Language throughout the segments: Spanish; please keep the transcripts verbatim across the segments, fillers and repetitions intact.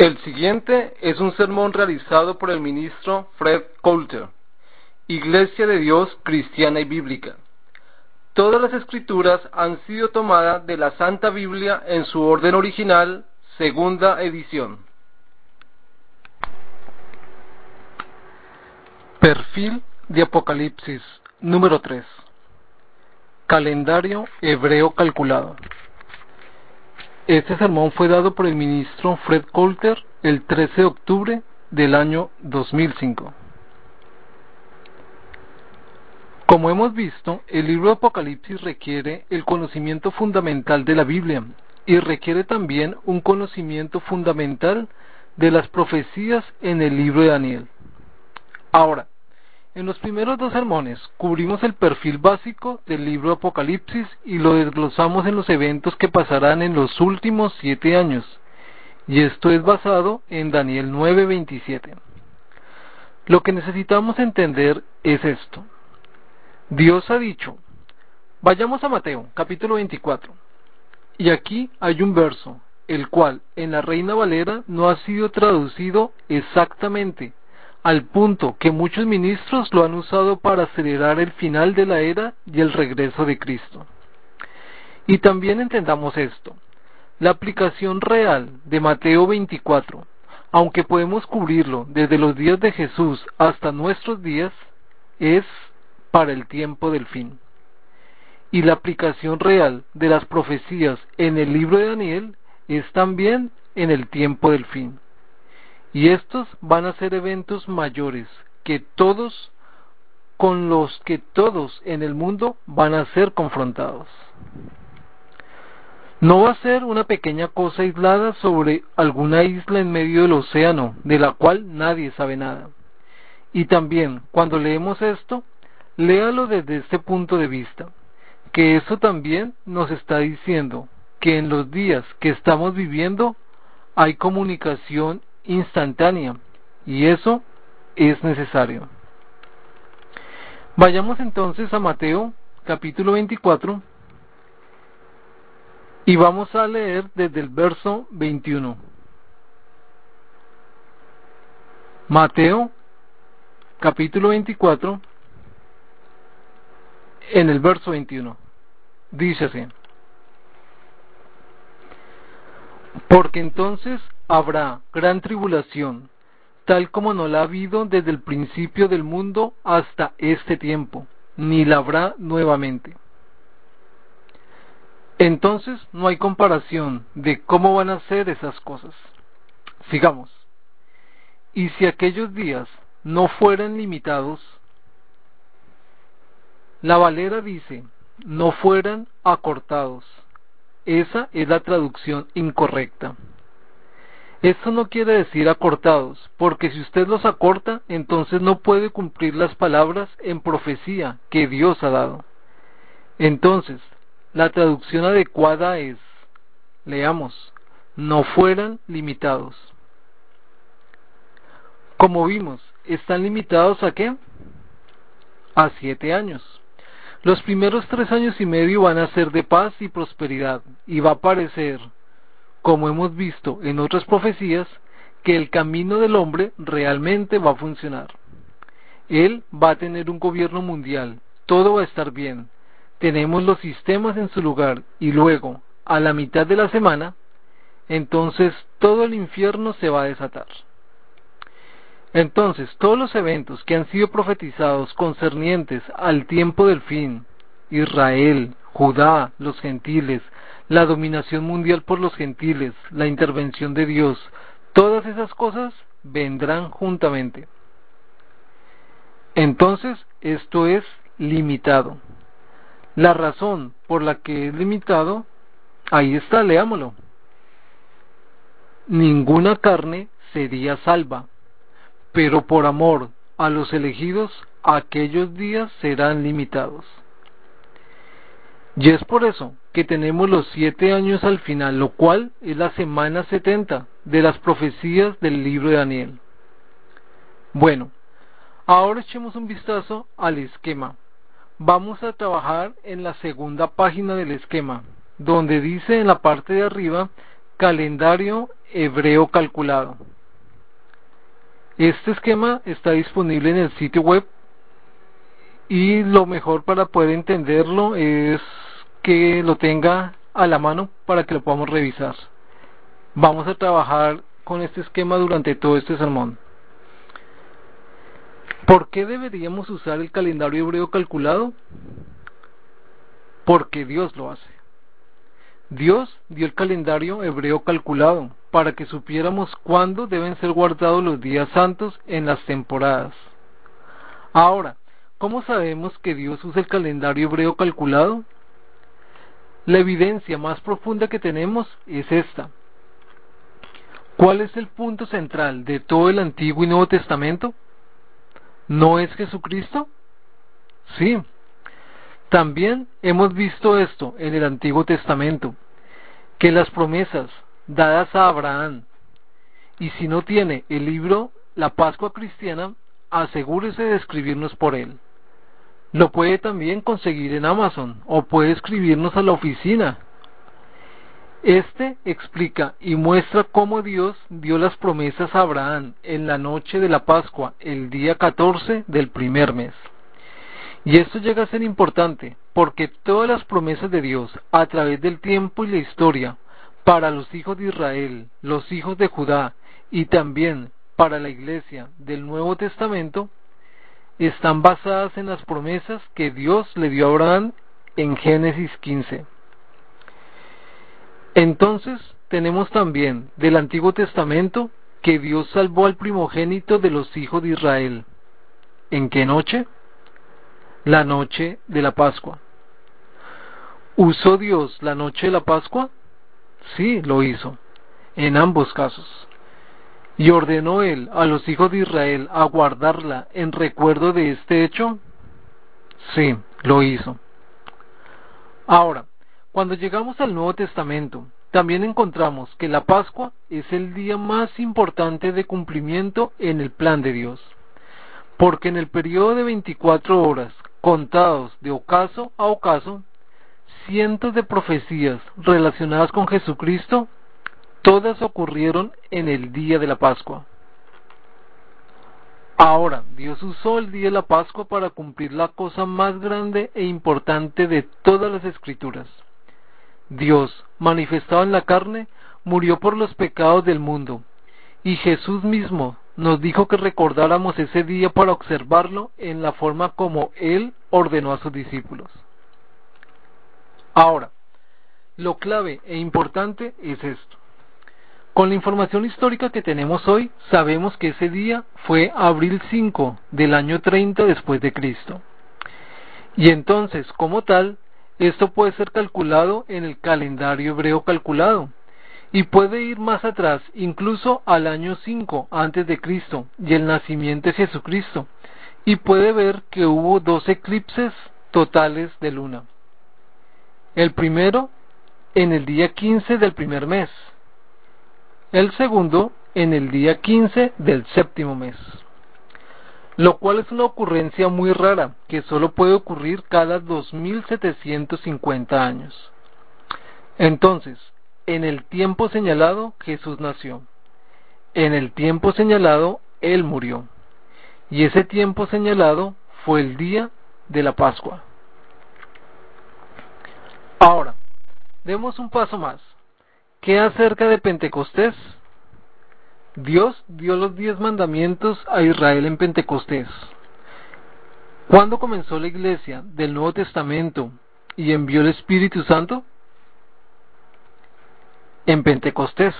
El siguiente es un sermón realizado por el ministro Fred Coulter, Iglesia de Dios Cristiana y Bíblica. Todas las escrituras han sido tomadas de la Santa Biblia en su orden original, segunda edición. Perfil de Apocalipsis número tres. Calendario hebreo calculado. Este sermón fue dado por el ministro Fred Coulter el trece de octubre del año dos mil cinco. Como hemos visto, el libro de Apocalipsis requiere el conocimiento fundamental de la Biblia y requiere también un conocimiento fundamental de las profecías en el libro de Daniel. Ahora, en los primeros dos sermones cubrimos el perfil básico del libro de Apocalipsis y lo desglosamos en los eventos que pasarán en los últimos siete años, y esto es basado en Daniel nueve veintisiete. Lo que necesitamos entender es esto. Dios ha dicho, vayamos a Mateo, capítulo veinticuatro, y aquí hay un verso, el cual en la Reina Valera no ha sido traducido exactamente, al punto que muchos ministros lo han usado para acelerar el final de la era y el regreso de Cristo. Y también entendamos esto, la aplicación real de Mateo veinticuatro, aunque podemos cubrirlo desde los días de Jesús hasta nuestros días, es para el tiempo del fin. Y la aplicación real de las profecías en el libro de Daniel es también en el tiempo del fin. Y estos van a ser eventos mayores que todos, con los que todos en el mundo van a ser confrontados. No va a ser una pequeña cosa aislada sobre alguna isla en medio del océano, de la cual nadie sabe nada. Y también, cuando leemos esto, léalo desde este punto de vista, que eso también nos está diciendo que en los días que estamos viviendo hay comunicación instantánea, y eso es necesario. Vayamos entonces a Mateo, capítulo veinticuatro, y vamos a leer desde el verso veintiuno. Mateo, capítulo veinticuatro, en el verso veintiuno. Dice así: Porque entonces habrá gran tribulación, tal como no la ha habido desde el principio del mundo hasta este tiempo, ni la habrá nuevamente. Entonces no hay comparación de cómo van a ser esas cosas. Sigamos. Y si aquellos días no fueran limitados, la Valera dice, no fueran acortados. Esa es la traducción incorrecta. Esto no quiere decir acortados, porque si usted los acorta, entonces no puede cumplir las palabras en profecía que Dios ha dado. Entonces, la traducción adecuada es, leamos, no fueran limitados. Como vimos, ¿están limitados a qué? A siete años. Los primeros tres años y medio van a ser de paz y prosperidad, y va a parecer, como hemos visto en otras profecías, que el camino del hombre realmente va a funcionar. Él va a tener un gobierno mundial, todo va a estar bien, tenemos los sistemas en su lugar, y luego, a la mitad de la semana, entonces todo el infierno se va a desatar. Entonces, todos los eventos que han sido profetizados concernientes al tiempo del fin, Israel, Judá, los gentiles, la dominación mundial por los gentiles, la intervención de Dios, todas esas cosas vendrán juntamente. Entonces, esto es limitado. La razón por la que es limitado, ahí está, leámoslo. Ninguna carne sería salva, pero por amor a los elegidos, aquellos días serán limitados. Y es por eso que tenemos los siete años al final, lo cual es la semana setenta de las profecías del libro de Daniel. Bueno, ahora echemos un vistazo al esquema. Vamos a trabajar en la segunda página del esquema, donde dice en la parte de arriba, calendario hebreo calculado. Este esquema está disponible en el sitio web y lo mejor para poder entenderlo es que lo tenga a la mano para que lo podamos revisar. Vamos a trabajar con este esquema durante todo este sermón. ¿Por qué deberíamos usar el calendario hebreo calculado? Porque Dios lo hace. Dios dio el calendario hebreo calculado para que supiéramos cuándo deben ser guardados los días santos en las temporadas. Ahora, ¿cómo sabemos que Dios usa el calendario hebreo calculado? La evidencia más profunda que tenemos es esta. ¿Cuál es el punto central de todo el Antiguo y Nuevo Testamento? ¿No es Jesucristo? Sí. También hemos visto esto en el Antiguo Testamento, que las promesas dadas a Abraham, y si no tiene el libro La Pascua Cristiana, asegúrese de escribirnos por él. Lo puede también conseguir en Amazon o puede escribirnos a la oficina. Este explica y muestra cómo Dios dio las promesas a Abraham en la noche de la Pascua, el día catorce del primer mes. Y esto llega a ser importante porque todas las promesas de Dios a través del tiempo y la historia para los hijos de Israel, los hijos de Judá y también para la iglesia del Nuevo Testamento están basadas en las promesas que Dios le dio a Abraham en Génesis quince. Entonces tenemos también del Antiguo Testamento que Dios salvó al primogénito de los hijos de Israel. ¿En qué noche? La noche de la Pascua. ¿Usó Dios la noche de la Pascua? Sí, lo hizo, en ambos casos. ¿Y ordenó él a los hijos de Israel a guardarla en recuerdo de este hecho? Sí, lo hizo. Ahora, cuando llegamos al Nuevo Testamento, también encontramos que la Pascua es el día más importante de cumplimiento en el plan de Dios, porque en el periodo de veinticuatro horas, contados de ocaso a ocaso, cientos de profecías relacionadas con Jesucristo, todas ocurrieron en el día de la Pascua. Ahora, Dios usó el día de la Pascua para cumplir la cosa más grande e importante de todas las Escrituras. Dios, manifestado en la carne, murió por los pecados del mundo, y Jesús mismo nos dijo que recordáramos ese día para observarlo en la forma como Él ordenó a sus discípulos. Ahora, lo clave e importante es esto. Con la información histórica que tenemos hoy, sabemos que ese día fue abril cinco del año treinta después de Cristo. Y entonces, como tal, esto puede ser calculado en el calendario hebreo calculado, y puede ir más atrás, incluso al año cinco antes de Cristo y el nacimiento de Jesucristo, y puede ver que hubo dos eclipses totales de luna. El primero en el día quince del primer mes, el segundo en el día quince del séptimo mes, lo cual es una ocurrencia muy rara que solo puede ocurrir cada dos mil setecientos cincuenta años. Entonces, en el tiempo señalado Jesús nació, en el tiempo señalado Él murió, y ese tiempo señalado fue el día de la Pascua. Ahora, demos un paso más. ¿Qué acerca de Pentecostés? Dios dio los diez mandamientos a Israel en Pentecostés. ¿Cuándo comenzó la iglesia del Nuevo Testamento y envió el Espíritu Santo? En Pentecostés.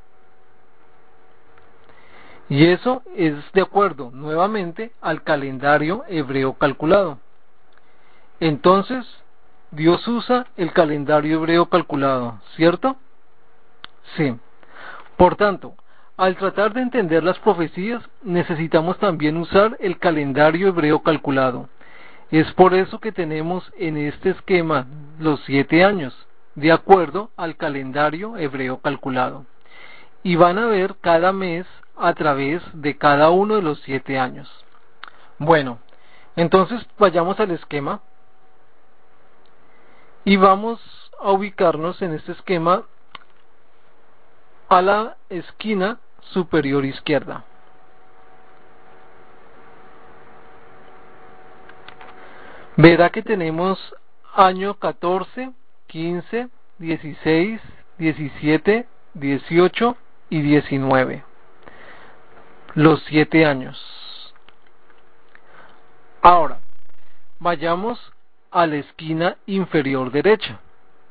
Y eso es de acuerdo nuevamente al calendario hebreo calculado. Entonces, Dios usa el calendario hebreo calculado, ¿cierto? Sí. Por tanto, al tratar de entender las profecías, necesitamos también usar el calendario hebreo calculado. Es por eso que tenemos en este esquema los siete años, de acuerdo al calendario hebreo calculado. Y van a ver cada mes a través de cada uno de los siete años. Bueno, entonces vayamos al esquema y vamos a ubicarnos en este esquema a la esquina superior izquierda. Verá que tenemos año catorce, quince, dieciséis, diecisiete, dieciocho y diecinueve. Los siete años. Ahora, vayamos a la esquina inferior derecha.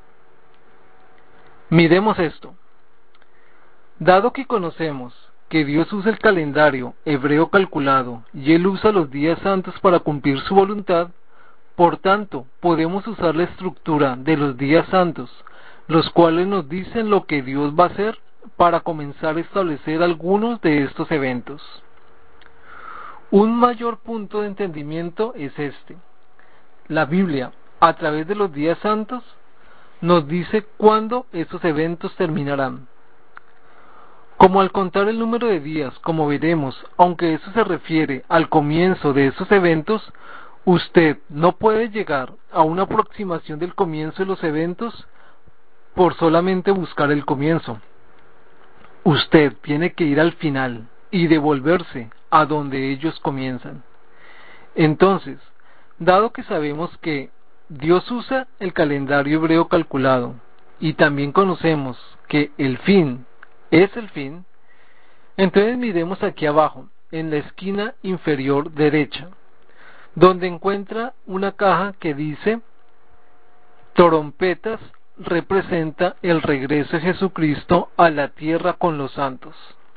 Miremos esto. Dado que conocemos que Dios usa el calendario hebreo calculado y Él usa los días santos para cumplir su voluntad, por tanto, podemos usar la estructura de los días santos, los cuales nos dicen lo que Dios va a hacer para comenzar a establecer algunos de estos eventos. Un mayor punto de entendimiento es este. La Biblia, a través de los días santos, nos dice cuándo estos eventos terminarán. Como al contar el número de días, como veremos, aunque eso se refiere al comienzo de esos eventos, usted no puede llegar a una aproximación del comienzo de los eventos por solamente buscar el comienzo. Usted tiene que ir al final y devolverse a donde ellos comienzan. Entonces, dado que sabemos que Dios usa el calendario hebreo calculado y también conocemos que el fin es el fin, entonces miremos aquí abajo, en la esquina inferior derecha, donde encuentra una caja que dice trompetas representa el regreso de Jesucristo a la tierra con los santos.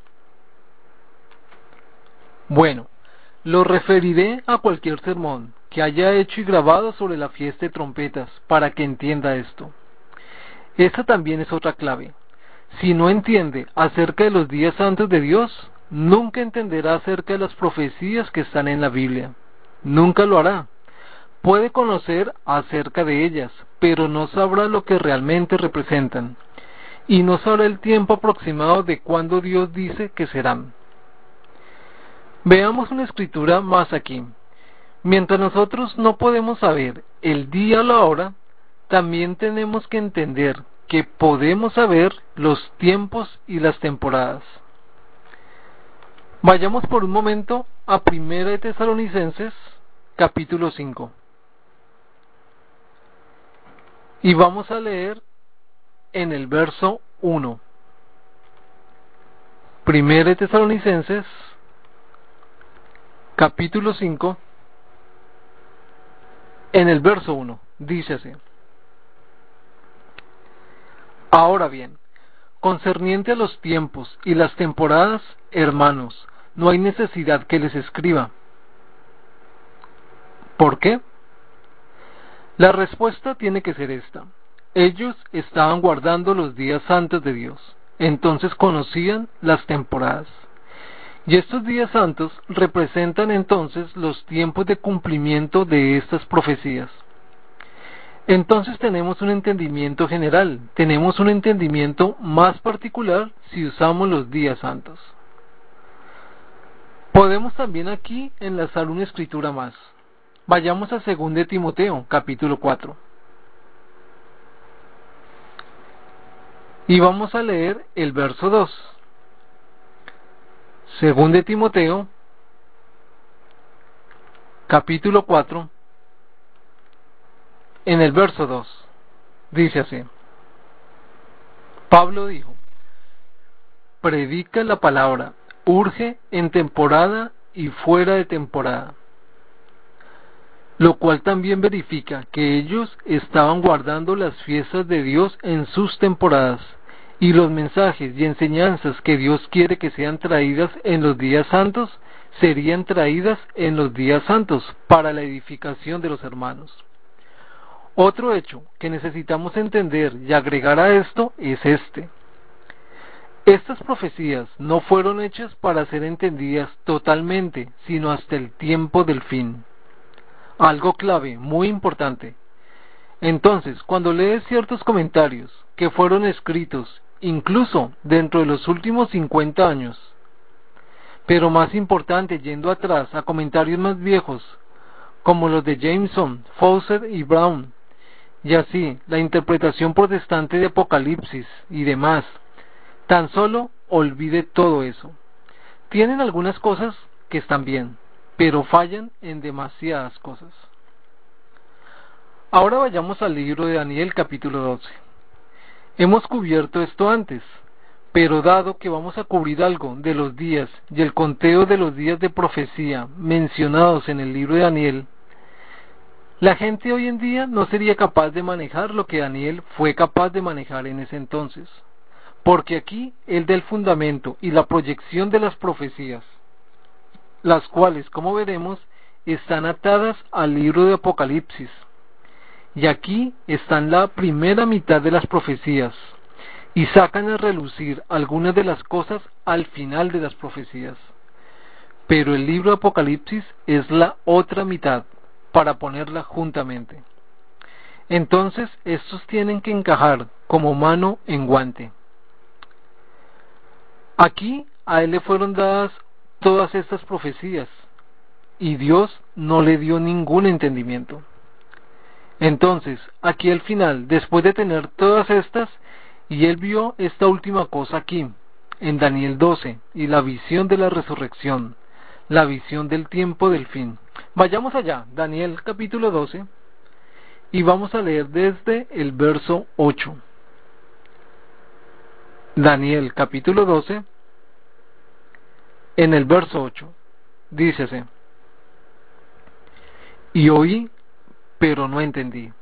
Bueno, lo referiré a cualquier sermón que haya hecho y grabado sobre la fiesta de trompetas para que entienda esto. Esta también es otra clave. Si no entiende acerca de los días santos de Dios, nunca entenderá acerca de las profecías que están en la Biblia. Nunca lo hará. Puede conocer acerca de ellas, pero no sabrá lo que realmente representan, y no sabrá el tiempo aproximado de cuándo Dios dice que serán. Veamos una escritura más aquí. Mientras nosotros no podemos saber el día o la hora, también tenemos que entender que podemos saber los tiempos y las temporadas. Vayamos por un momento a Primera de Tesalonicenses, capítulo cinco. Y vamos a leer en el verso uno. Primera de Tesalonicenses, capítulo cinco, en el verso uno, dice así: Ahora bien, concerniente a los tiempos y las temporadas, hermanos, no hay necesidad que les escriba. ¿Por qué? La respuesta tiene que ser esta. Ellos estaban guardando los días santos de Dios, entonces conocían las temporadas. Y estos días santos representan entonces los tiempos de cumplimiento de estas profecías. Entonces tenemos un entendimiento general, tenemos un entendimiento más particular si usamos los días santos. Podemos también aquí enlazar una escritura más. Vayamos a Segunda de Timoteo, capítulo cuatro. Y vamos a leer el verso dos. Segunda de Timoteo, capítulo cuatro, en el verso dos. Dice así: Pablo dijo: predica la palabra, urge en temporada y fuera de temporada. Lo cual también verifica que ellos estaban guardando las fiestas de Dios en sus temporadas, y los mensajes y enseñanzas que Dios quiere que sean traídas en los días santos, serían traídas en los días santos para la edificación de los hermanos. Otro hecho que necesitamos entender y agregar a esto es este. Estas profecías no fueron hechas para ser entendidas totalmente, sino hasta el tiempo del fin. Algo clave, muy importante. Entonces, cuando lees ciertos comentarios que fueron escritos incluso dentro de los últimos cincuenta años, pero más importante, yendo atrás a comentarios más viejos, como los de Jameson, Fawcett y Brown, y así la interpretación protestante de Apocalipsis y demás, Tan solo olvide todo eso. Tienen algunas cosas que están bien, pero fallan en demasiadas cosas. Ahora vayamos al libro de Daniel capítulo doce. Hemos cubierto esto antes, pero dado que vamos a cubrir algo de los días y el conteo de los días de profecía mencionados en el libro de Daniel, la gente hoy en día no sería capaz de manejar lo que Daniel fue capaz de manejar en ese entonces, porque aquí él da el fundamento y la proyección de las profecías, las cuales, como veremos, están atadas al libro de Apocalipsis. Y aquí están la primera mitad de las profecías, y sacan a relucir algunas de las cosas al final de las profecías. Pero el libro de Apocalipsis es la otra mitad, para ponerla juntamente. Entonces, estos tienen que encajar como mano en guante. Aquí a él le fueron dadas todas estas profecías, y Dios no le dio ningún entendimiento. Entonces, aquí al final, después de tener todas estas, y él vio esta última cosa aquí, en Daniel doce, y la visión de la resurrección, la visión del tiempo del fin. Vayamos allá, Daniel capítulo doce, y vamos a leer desde el verso ocho. Daniel capítulo doce, en el verso ocho, dícese: y oí, pero no entendí.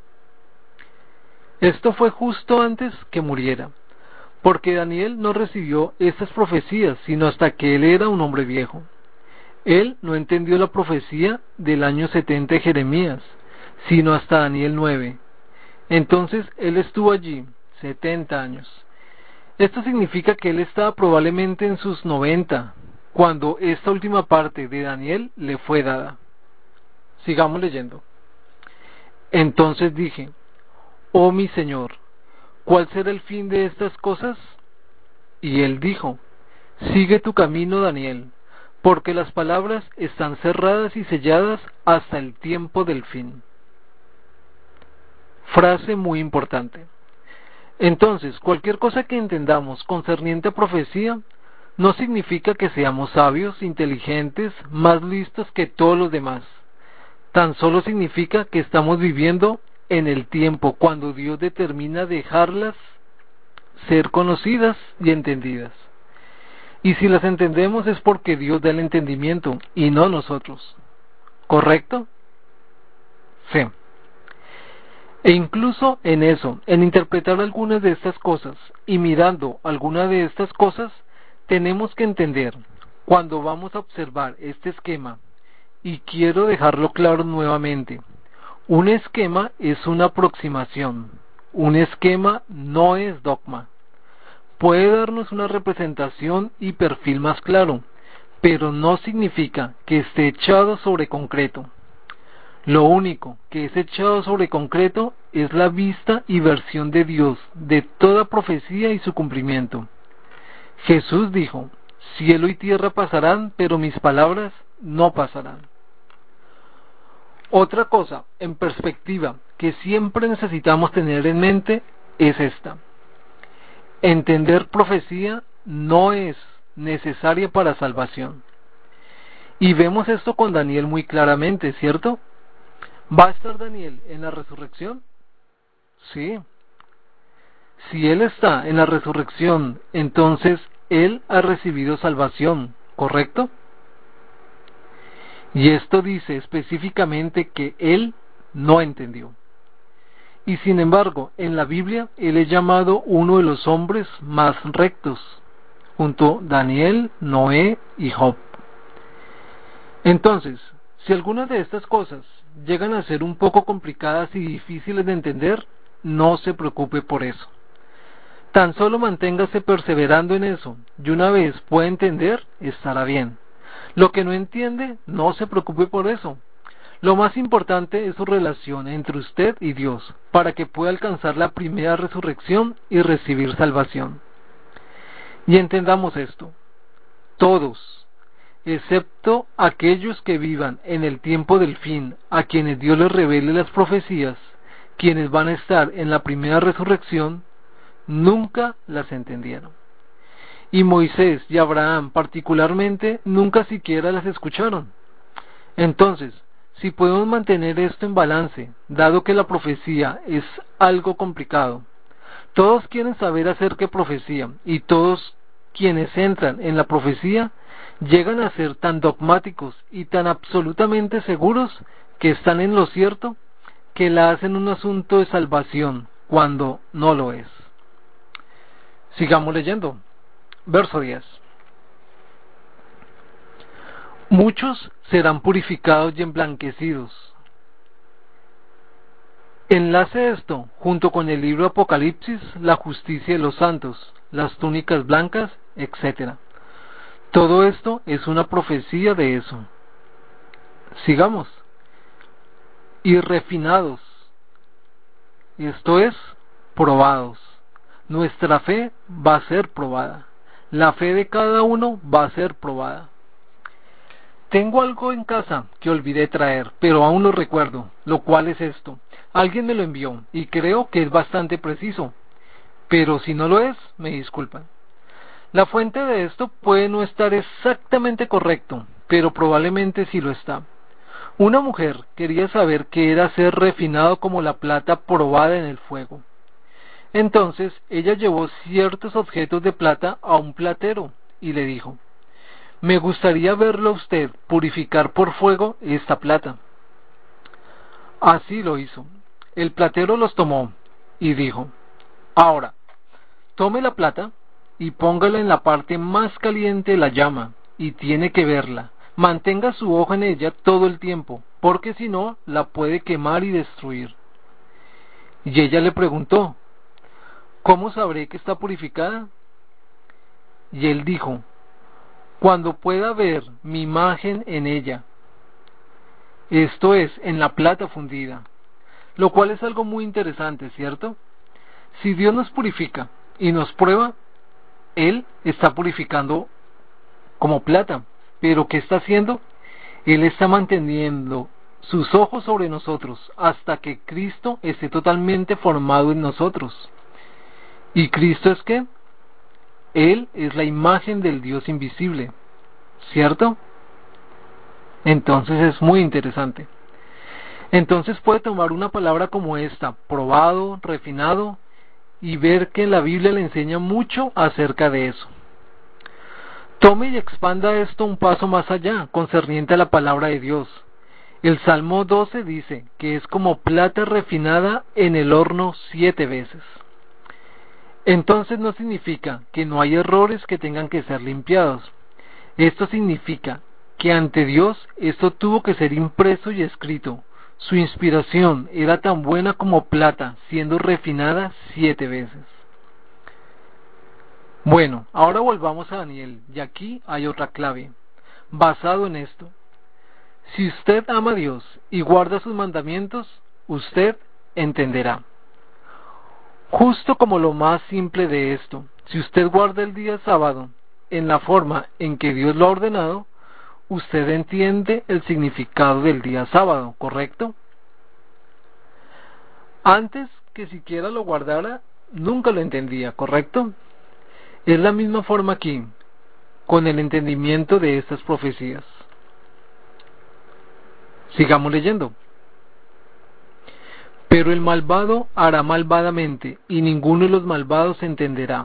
Esto fue justo antes que muriera, porque Daniel no recibió estas profecías sino hasta que él era un hombre viejo. Él no entendió la profecía del año setenta de Jeremías, sino hasta Daniel nueve. Entonces él estuvo allí setenta años. Esto significa que él estaba probablemente en sus noventa, cuando esta última parte de Daniel le fue dada. Sigamos leyendo. Entonces dije: oh mi Señor, ¿cuál será el fin de estas cosas? Y él dijo: sigue tu camino, Daniel, porque las palabras están cerradas y selladas hasta el tiempo del fin. Frase muy importante. Entonces, cualquier cosa que entendamos concerniente a profecía no significa que seamos sabios, inteligentes, más listos que todos los demás. Tan solo significa que estamos viviendo en el tiempo cuando Dios determina dejarlas ser conocidas y entendidas. Y si las entendemos es porque Dios da el entendimiento y no nosotros. ¿Correcto? Sí. E incluso en eso, en interpretar algunas de estas cosas y mirando alguna de estas cosas, tenemos que entender, cuando vamos a observar este esquema, y quiero dejarlo claro nuevamente, un esquema es una aproximación, un esquema no es dogma. Puede darnos una representación y perfil más claro, pero no significa que esté echado sobre concreto. Lo único que es echado sobre concreto es la vista y versión de Dios de toda profecía y su cumplimiento. Jesús dijo: cielo y tierra pasarán, pero mis palabras no pasarán. Otra cosa, en perspectiva, que siempre necesitamos tener en mente es esta: entender profecía no es necesaria para salvación. Y vemos esto con Daniel muy claramente, ¿cierto? ¿Va a estar Daniel en la resurrección? Sí. Si él está en la resurrección, entonces él ha recibido salvación, ¿correcto? Y esto dice específicamente que él no entendió. Y sin embargo, en la Biblia, él es llamado uno de los hombres más rectos, junto a Daniel, Noé y Job. Entonces, si algunas de estas cosas llegan a ser un poco complicadas y difíciles de entender, no se preocupe por eso. Tan solo manténgase perseverando en eso, y una vez pueda entender, estará bien. Lo que no entiende, no se preocupe por eso. Lo más importante es su relación entre usted y Dios, para que pueda alcanzar la primera resurrección y recibir salvación. Y entendamos esto: todos, excepto aquellos que vivan en el tiempo del fin, a quienes Dios les revele las profecías, quienes van a estar en la primera resurrección, nunca las entendieron. y Moisés y Abraham particularmente nunca siquiera las escucharon. Entonces, si podemos mantener esto en balance, dado que la profecía es algo complicado, todos quieren saber acerca de profecía, y todos quienes entran en la profecía llegan a ser tan dogmáticos y tan absolutamente seguros que están en lo cierto, que la hacen un asunto de salvación cuando no lo es. Sigamos leyendo. Verso diez. Muchos serán purificados y emblanquecidos. Enlace esto junto con el libro Apocalipsis, la justicia de los santos, las túnicas blancas, etcétera. Todo esto es una profecía de eso. Sigamos. Y refinados, esto es, probados. Nuestra fe va a ser probada. La fe de cada uno va a ser probada. Tengo algo en casa que olvidé traer, pero aún lo recuerdo, lo cual es esto. Alguien me lo envió y creo que es bastante preciso, pero si no lo es, me disculpan. La fuente de esto puede no estar exactamente correcto, pero probablemente sí lo está. Una mujer quería saber qué era ser refinado como la plata probada en el fuego. Entonces ella llevó ciertos objetos de plata a un platero y le dijo: me gustaría verlo a usted purificar por fuego esta plata. Así lo hizo. El platero los tomó y dijo: ahora, tome la plata y póngala en la parte más caliente de la llama, y tiene que verla. Mantenga su ojo en ella todo el tiempo, porque si no, la puede quemar y destruir. Y ella le preguntó: ¿cómo sabré que está purificada? Y él dijo: cuando pueda ver mi imagen en ella, esto es, en la plata fundida, lo cual es algo muy interesante, ¿cierto? Si Dios nos purifica y nos prueba, Él está purificando como plata, pero ¿qué está haciendo? Él está manteniendo sus ojos sobre nosotros hasta que Cristo esté totalmente formado en nosotros. ¿Y Cristo es qué? Él es la imagen del Dios invisible, ¿cierto? Entonces es muy interesante. Entonces puede tomar una palabra como esta, probado, refinado, y ver que en la Biblia le enseña mucho acerca de eso. Tome y expanda esto un paso más allá, concerniente a la palabra de Dios. El Salmo doce dice que es como plata refinada en el horno siete veces. Entonces no significa que no hay errores que tengan que ser limpiados. Esto significa que ante Dios esto tuvo que ser impreso y escrito. Su inspiración era tan buena como plata, siendo refinada siete veces. Bueno, ahora volvamos a Daniel, y aquí hay otra clave, basado en esto. Si usted ama a Dios y guarda sus mandamientos, usted entenderá. Justo como lo más simple de esto, si usted guarda el día sábado en la forma en que Dios lo ha ordenado, usted entiende el significado del día sábado, ¿correcto? Antes que siquiera lo guardara, nunca lo entendía, ¿correcto? Es la misma forma aquí, con el entendimiento de estas profecías. Sigamos leyendo. Pero el malvado hará malvadamente, y ninguno de los malvados entenderá.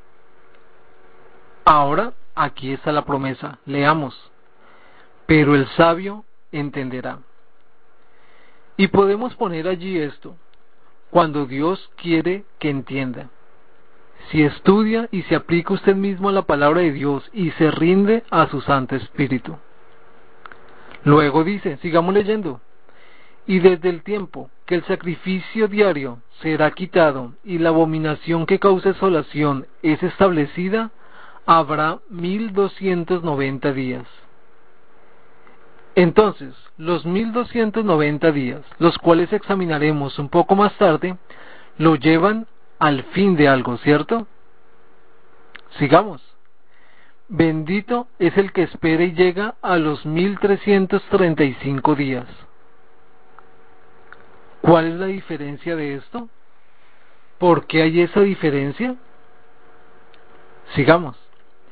Ahora, aquí está la promesa, leamos. Pero el sabio entenderá. Y podemos poner allí esto: cuando Dios quiere que entienda. Si estudia y se aplica usted mismo a la palabra de Dios y se rinde a su Santo Espíritu. Luego dice, sigamos leyendo. Y desde el tiempo que el sacrificio diario será quitado y la abominación que causa desolación es establecida, habrá mil doscientos noventa días. Entonces, los mil doscientos noventa días, los cuales examinaremos un poco más tarde, lo llevan al fin de algo, ¿cierto? Sigamos. Bendito es el que espera y llega a los mil trescientos treinta y cinco días. ¿Cuál es la diferencia de esto? ¿Por qué hay esa diferencia? Sigamos.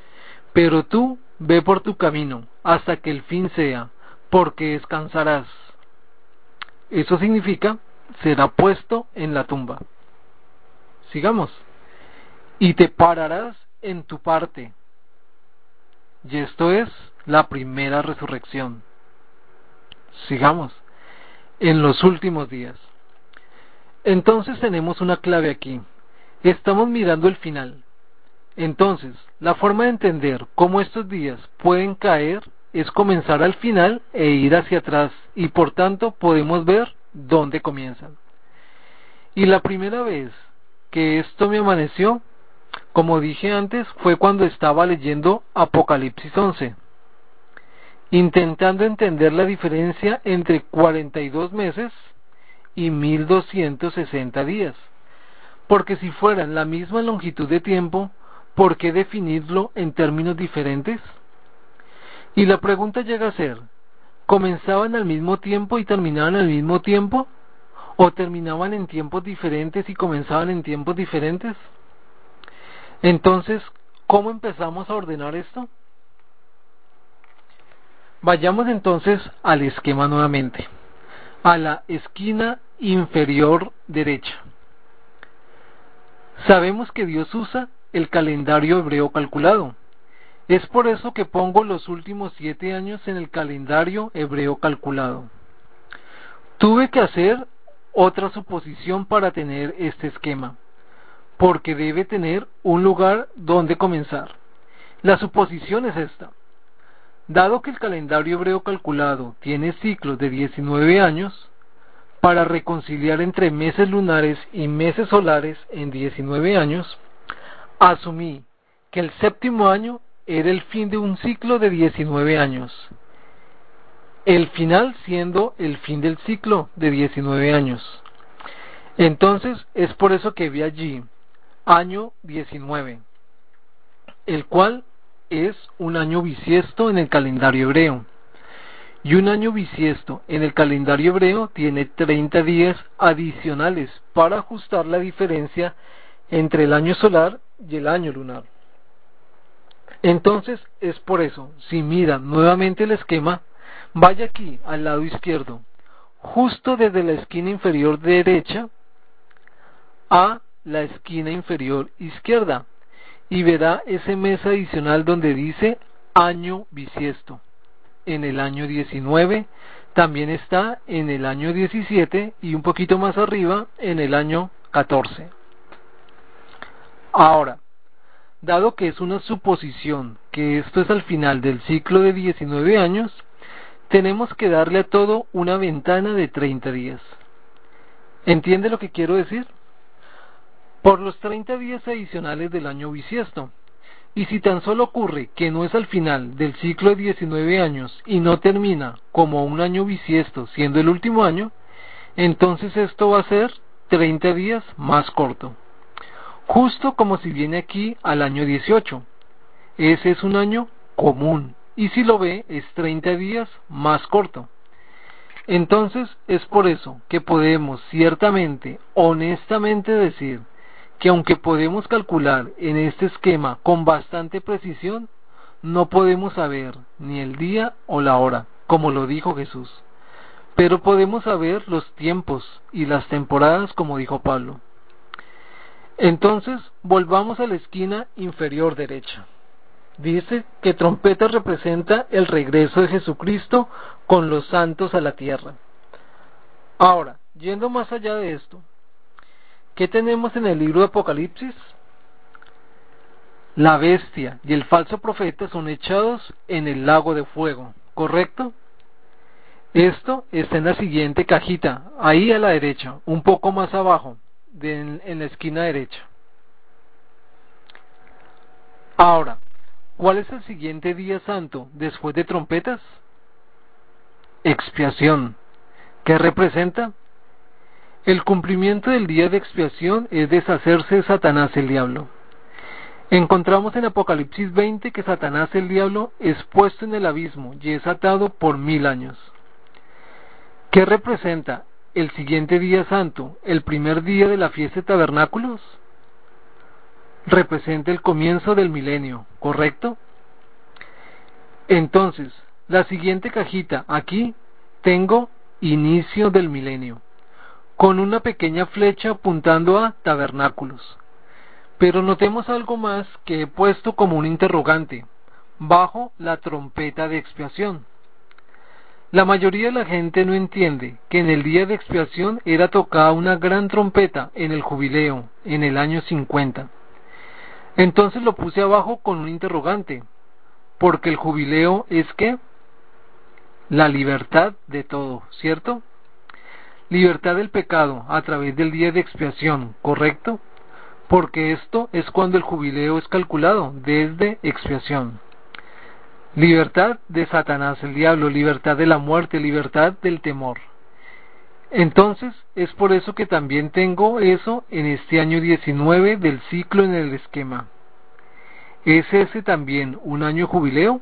Pero tú ve por tu camino hasta que el fin sea, porque descansarás. Eso significa, será puesto en la tumba. Sigamos. Y te pararás en tu parte. Y esto es la primera resurrección. Sigamos. En los últimos días. Entonces tenemos una clave aquí. Estamos mirando el final. Entonces, la forma de entender cómo estos días pueden caer es comenzar al final e ir hacia atrás, y por tanto podemos ver dónde comienzan. Y la primera vez que esto me amaneció, como dije antes, fue cuando estaba leyendo Apocalipsis once, intentando entender la diferencia entre cuarenta y dos meses y mil doscientos sesenta días. Porque si fueran la misma longitud de tiempo, ¿por qué definirlo en términos diferentes? Y la pregunta llega a ser, ¿comenzaban al mismo tiempo y terminaban al mismo tiempo? ¿O terminaban en tiempos diferentes y comenzaban en tiempos diferentes? Entonces, ¿cómo empezamos a ordenar esto? Vayamos entonces al esquema nuevamente, a la esquina inferior derecha. Sabemos que Dios usa el calendario hebreo calculado. Es por eso que pongo los últimos siete años en el calendario hebreo calculado. Tuve que hacer otra suposición para tener este esquema, porque debe tener un lugar donde comenzar. La suposición es esta. Dado que el calendario hebreo calculado tiene ciclos de diecinueve años, para reconciliar entre meses lunares y meses solares en diecinueve años, asumí que el séptimo año era el fin de un ciclo de diecinueve años, el final siendo el fin del ciclo de diecinueve años. Entonces es por eso que vi allí año diecinueve, el cual es un año bisiesto en el calendario hebreo. Y un año bisiesto en el calendario hebreo tiene treinta días adicionales para ajustar la diferencia entre el año solar y el año lunar. Entonces es por eso, si miran nuevamente el esquema, vaya aquí al lado izquierdo, justo desde la esquina inferior derecha a la esquina inferior izquierda, y verá ese mes adicional donde dice año bisiesto. En el año diecinueve, también está en el año diecisiete y un poquito más arriba en el año catorce. Ahora, dado que es una suposición que esto es al final del ciclo de diecinueve años, tenemos que darle a todo una ventana de treinta días. ¿Entiende lo que quiero decir? Por los treinta días adicionales del año bisiesto. Y si tan solo ocurre que no es al final del ciclo de diecinueve años y no termina como un año bisiesto siendo el último año, entonces esto va a ser treinta días más corto. Justo como si viene aquí al año dieciocho. Ese es un año común y si lo ve es treinta días más corto. Entonces es por eso que podemos ciertamente, honestamente decir que aunque podemos calcular en este esquema con bastante precisión, no podemos saber ni el día o la hora, como lo dijo Jesús, pero podemos saber los tiempos y las temporadas, como dijo Pablo. Entonces, volvamos a la esquina inferior derecha. Dice que trompeta representa el regreso de Jesucristo con los santos a la tierra. Ahora, yendo más allá de esto, ¿qué tenemos en el libro de Apocalipsis? La bestia y el falso profeta son echados en el lago de fuego, ¿correcto? Esto está en la siguiente cajita, ahí a la derecha, un poco más abajo, de en, en la esquina derecha. Ahora, ¿cuál es el siguiente día santo después de trompetas? Expiación. ¿Qué representa? El cumplimiento del día de expiación es deshacerse de Satanás el diablo. Encontramos en Apocalipsis veinte que Satanás el diablo es puesto en el abismo y es atado por mil años. ¿Qué representa el siguiente día santo, el primer día de la fiesta de tabernáculos? Representa el comienzo del milenio, ¿correcto? Entonces, la siguiente cajita, aquí tengo inicio del milenio, con una pequeña flecha apuntando a tabernáculos. Pero notemos algo más que he puesto como un interrogante, bajo la trompeta de expiación. La mayoría de la gente no entiende que en el día de expiación era tocada una gran trompeta en el jubileo, en el año cincuenta. Entonces lo puse abajo con un interrogante, porque el jubileo es ¿qué? La libertad de todo, ¿cierto? Libertad del pecado a través del día de expiación, ¿correcto? Porque esto es cuando el jubileo es calculado, desde expiación. Libertad de Satanás, el diablo, libertad de la muerte, libertad del temor. Entonces, es por eso que también tengo eso en este año diecinueve del ciclo en el esquema. ¿Es ese también un año jubileo?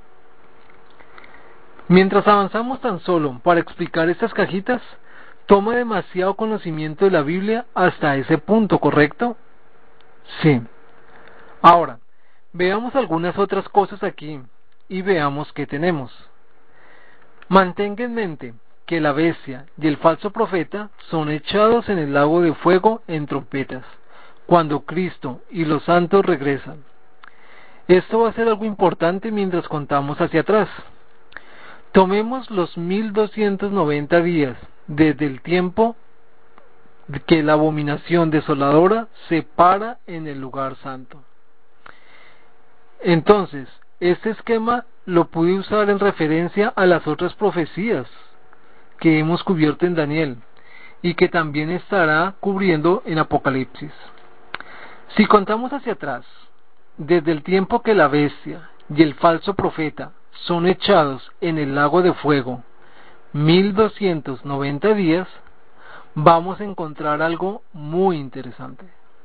Mientras avanzamos tan solo para explicar estas cajitas, toma demasiado conocimiento de la Biblia hasta ese punto, ¿correcto? Sí. Ahora, veamos algunas otras cosas aquí y veamos qué tenemos. Mantenga en mente que la bestia y el falso profeta son echados en el lago de fuego en trompetas, cuando Cristo y los santos regresan. Esto va a ser algo importante mientras contamos hacia atrás. Tomemos los mil doscientos noventa días desde el tiempo que la abominación desoladora se para en el lugar santo. Entonces, este esquema lo pude usar en referencia a las otras profecías que hemos cubierto en Daniel y que también estará cubriendo en Apocalipsis. Si contamos hacia atrás, desde el tiempo que la bestia y el falso profeta son echados en el lago de fuego, mil doscientos noventa días, vamos a encontrar algo muy interesante.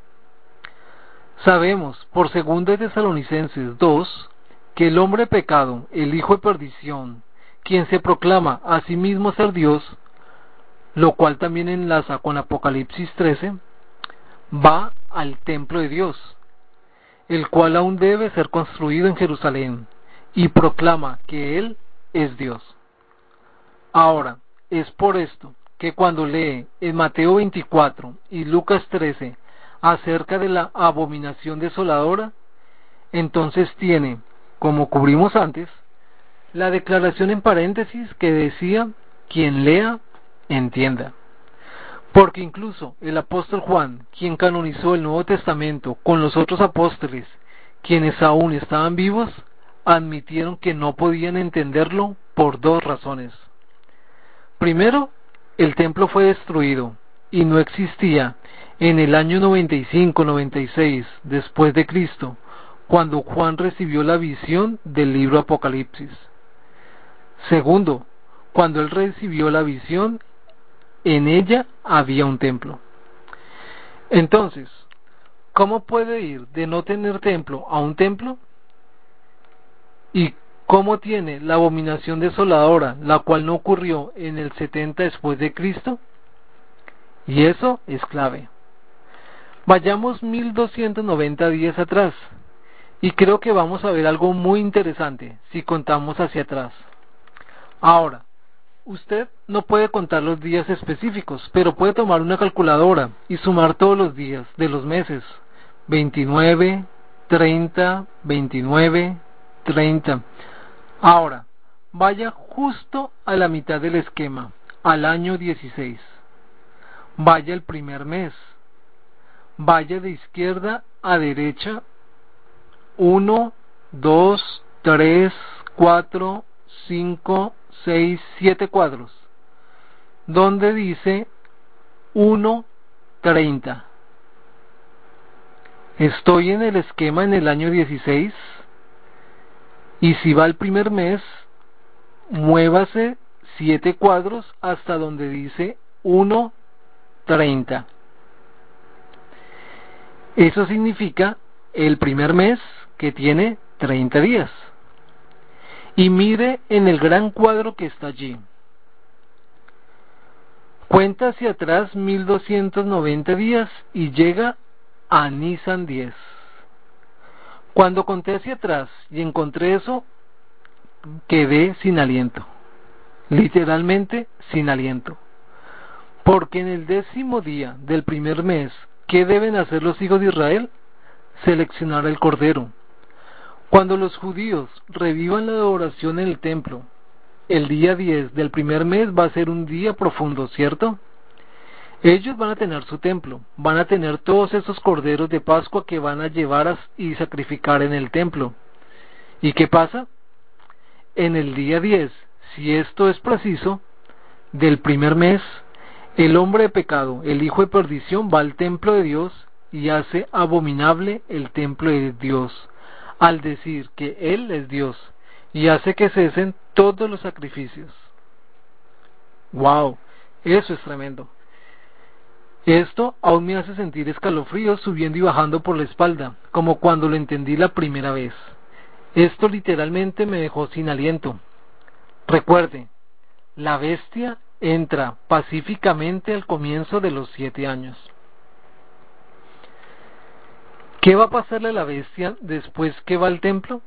Sabemos por segunda de Tesalonicenses dos que el hombre pecado, el hijo de perdición, quien se proclama a sí mismo ser Dios, lo cual también enlaza con Apocalipsis trece, va al templo de Dios, el cual aún debe ser construido en Jerusalén, y proclama que Él es Dios. Ahora, es por esto que cuando lee en Mateo veinticuatro y Lucas trece acerca de la abominación desoladora, entonces tiene, como cubrimos antes, la declaración en paréntesis que decía, quien lea, entienda. Porque incluso el apóstol Juan, quien canonizó el Nuevo Testamento con los otros apóstoles, quienes aún estaban vivos, admitieron que no podían entenderlo por dos razones. Primero, el templo fue destruido y no existía en el año noventa y cinco noventa y seis después de Cristo, cuando Juan recibió la visión del libro Apocalipsis. Segundo, cuando él recibió la visión, en ella había un templo. Entonces, ¿cómo puede ir de no tener templo a un templo? ¿Y cómo tiene la abominación desoladora, la cual no ocurrió en el setenta después de Cristo? Y eso es clave. Vayamos mil doscientos noventa días atrás, y creo que vamos a ver algo muy interesante si contamos hacia atrás. Ahora, usted no puede contar los días específicos, pero puede tomar una calculadora y sumar todos los días de los meses. veintinueve, treinta, veintinueve, treinta. Ahora, vaya justo a la mitad del esquema, al año dieciséis. Vaya el primer mes. Vaya de izquierda a derecha. uno, dos, tres, cuatro, cinco, seis, siete cuadros, donde dice uno, treinta. Estoy en el esquema en el año dieciséis, y si va el primer mes, muévase siete cuadros hasta donde dice uno, treinta. Eso significa el primer mes que tiene treinta días. Y mire en el gran cuadro que está allí. Cuenta hacia atrás mil doscientos noventa días y llega a Nisan diez. Cuando conté hacia atrás y encontré eso, quedé sin aliento, literalmente sin aliento. Porque en el décimo día del primer mes, ¿qué deben hacer los hijos de Israel? Seleccionar el cordero. Cuando los judíos revivan la adoración en el templo, el día diez del primer mes va a ser un día profundo, ¿cierto? Ellos van a tener su templo, van a tener todos esos corderos de Pascua que van a llevar a, y sacrificar en el templo. ¿Y qué pasa? En el día diez, si esto es preciso, del primer mes, el hombre de pecado, el hijo de perdición, va al templo de Dios y hace abominable el templo de Dios, al decir que Él es Dios, y hace que cesen todos los sacrificios. ¡Wow! Eso es tremendo. Esto aún me hace sentir escalofríos subiendo y bajando por la espalda, como cuando lo entendí la primera vez. Esto literalmente me dejó sin aliento. Recuerde, la bestia entra pacíficamente al comienzo de los siete años. ¿Qué va a pasarle a la bestia después que va al templo?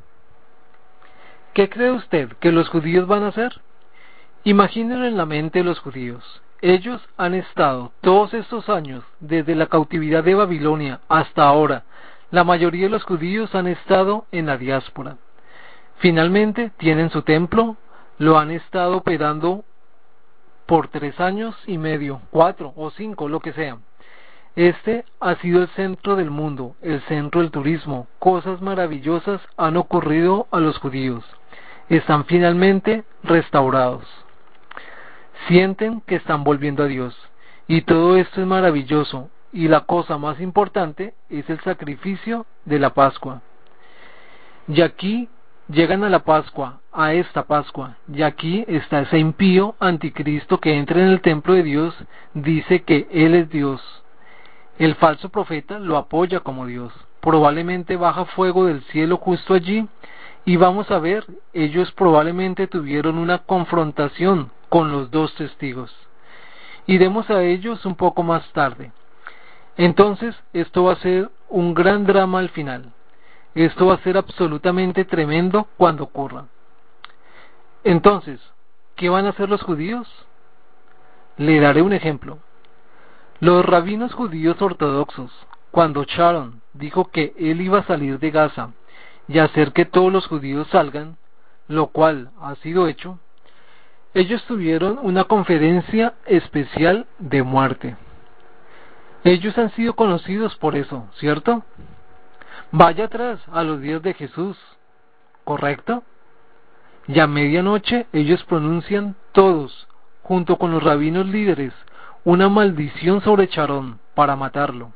¿Qué cree usted que los judíos van a hacer? Imagínenlo en la mente de los judíos. Ellos han estado todos estos años, desde la cautividad de Babilonia hasta ahora. La mayoría de los judíos han estado en la diáspora. Finalmente tienen su templo, lo han estado operando por tres años y medio, cuatro o cinco, lo que sea. Este ha sido el centro del mundo, el centro del turismo. Cosas maravillosas han ocurrido a los judíos. Están finalmente restaurados. Sienten que están volviendo a Dios. Y todo esto es maravilloso. Y la cosa más importante es el sacrificio de la Pascua. Y aquí llegan a la Pascua, a esta Pascua, y aquí está ese impío anticristo que entra en el templo de Dios, dice que Él es Dios. El falso profeta lo apoya como Dios. Probablemente baja fuego del cielo justo allí, y vamos a ver, ellos probablemente tuvieron una confrontación con los dos testigos. Iremos a ellos un poco más tarde. Entonces, esto va a ser un gran drama al final. Esto va a ser absolutamente tremendo cuando ocurra. Entonces, ¿qué van a hacer los judíos? Le daré un ejemplo. Los rabinos judíos ortodoxos, cuando Sharon dijo que él iba a salir de Gaza y hacer que todos los judíos salgan, lo cual ha sido hecho, ellos tuvieron una conferencia especial de muerte. Ellos han sido conocidos por eso, ¿cierto? Vaya atrás a los días de Jesús, ¿correcto? Y a medianoche ellos pronuncian todos, junto con los rabinos líderes, una maldición sobre Charón para matarlo.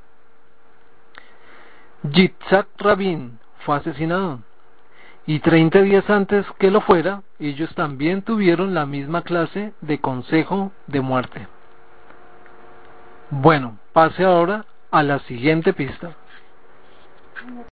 Yitzhak Rabin fue asesinado, y treinta días antes que lo fuera, ellos también tuvieron la misma clase de consejo de muerte. Bueno, pase ahora a la siguiente pista.